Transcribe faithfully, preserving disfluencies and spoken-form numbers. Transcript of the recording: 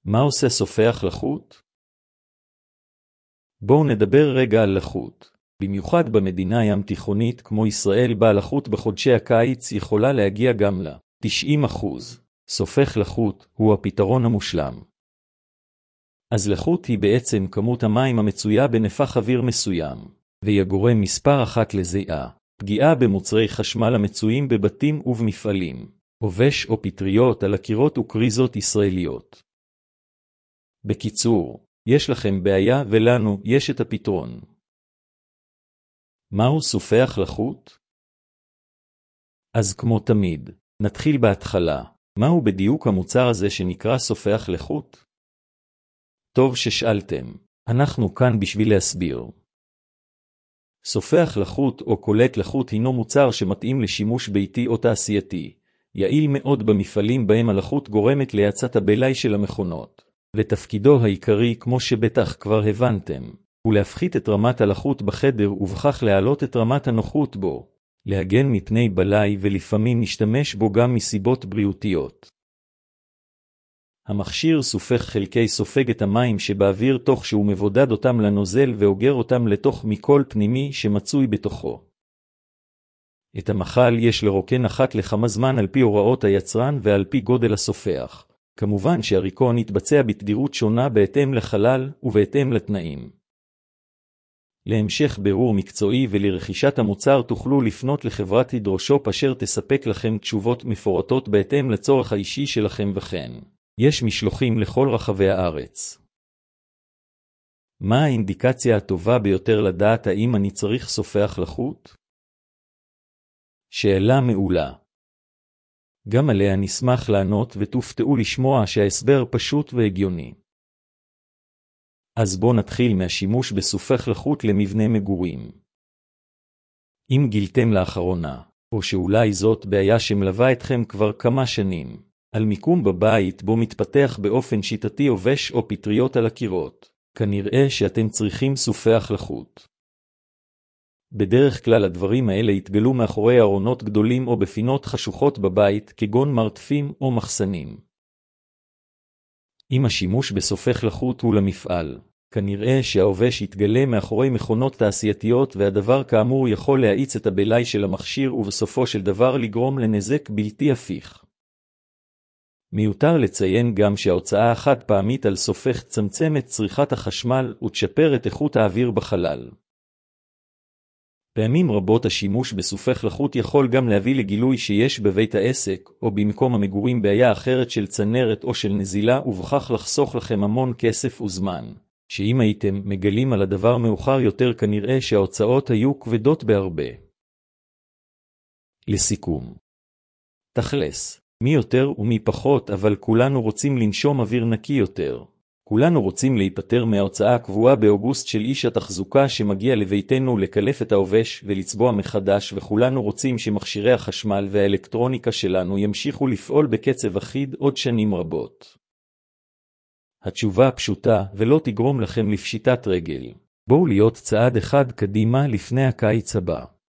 מה עושה סופח לחות? בואו נדבר רגע על לחות. במיוחד במדינה ים תיכונית כמו ישראל בה לחות בחודשי הקיץ יכולה להגיע גם ל-תשעים אחוז. סופח לחות הוא הפתרון המושלם. אז לחות היא בעצם כמות המים המצויה בנפח אוויר מסוים, והיא הגורם מספר אחת לזיעה, פגיעה במוצרי חשמל המצויים בבתים ובמפעלים, עובש או פטריות על הקירות וקריזות ישראליות. בקיצור, יש לכם בעיה ולנו יש את הפתרון. מהו סופח לחות? אז כמו תמיד, נתחיל בהתחלה. מהו בדיוק המוצר הזה שנקרא סופח לחות? טוב ששאלתם, אנחנו כאן בשביל להסביר. סופח לחות או קולט לחות הינו מוצר שמתאים לשימוש ביתי או תעשייתי, יעיל מאוד במפעלים בהם הלחות גורמת להאצת הבלאי של המכונות, ותפקידו העיקרי כמו שבטח כבר הבנתם, הוא להפחית את רמת הלחות בחדר ובכך להעלות את רמת הנוחות בו, להגן מפני בלאי ולפעמים נשתמש בו גם מסיבות בריאותיות. המכשיר סופח חלקי סופג את המים שבאוויר תוך שהוא מבודד אותם לנוזל ואוגר אותם לתוך מיקול פנימי שמצוי בתוכו. את המכל יש לרוקן אחת לכמה זמן על פי הוראות היצרן ועל פי גודל הסופח. כמובן שהריקון יתבצע בתדירות שונה בהתאם לחלל ובהתאם לתנאים. להמשך בירור מקצועי ולרכישת המוצר תוכלו לפנות לחברת הידרושופ אשר תספק לכם תשובות מפורטות בהתאם לצורך האישי שלכם וכן. יש משלוחים לכל רחבי הארץ. מה האינדיקציה הטובה ביותר לדעת האם אני צריך סופח לחות? שאלה מעולה. גם עליה נשמח לענות ותופתעו לשמוע שההסבר פשוט והגיוני. אז בואו נתחיל מהשימוש בסופח לחות למבנה מגורים. אם גילתם לאחרונה, או שאולי זאת בעיה שמלווה אתכם כבר כמה שנים, על מיקום בבית בו מתפתח באופן שיטתי עובש או פטריות על הקירות, כנראה שאתם צריכים סופח לחות. בדרך כלל הדברים האלה יתגלו מאחורי ארונות גדולים או בפינות חשוכות בבית כגון מרתפים או מחסנים. אם השימוש בסופח לחות הוא למפעל, כנראה שהעובש יתגלה מאחורי מכונות תעשייתיות והדבר כאמור יכול להאיץ את הבלאי של המכשיר ובסופו של דבר לגרום לנזק בלתי הפיך. מיותר לציין גם שההוצאה החד פעמית על סופח צמצם את צריכת החשמל ותשפר את איכות האוויר בחלל. פעמים רבות השימוש בסופח לחות יכול גם להביא לגילוי שיש בבית העסק או במקום המגורים בעיה אחרת של צנרת או של נזילה ובכך לחסוך לכם המון כסף וזמן, שאם הייתם מגלים על הדבר מאוחר יותר כנראה שההוצאות היו כבדות בהרבה. לסיכום. תכלס, מי יותר ומי פחות אבל כולנו רוצים לנשום אוויר נקי יותר. כולנו רוצים להיפטר מההוצאה הקבועה באוגוסט של איש התחזוקה שמגיע לביתנו לקלף את העובש ולצבוע מחדש וכולנו רוצים שמכשירי החשמל והאלקטרוניקה שלנו ימשיכו לפעול בקצב אחיד עוד שנים רבות. התשובה פשוטה ולא תגרום לכם לפשיטת רגל. בואו להיות צעד אחד קדימה לפני הקיץ הבא.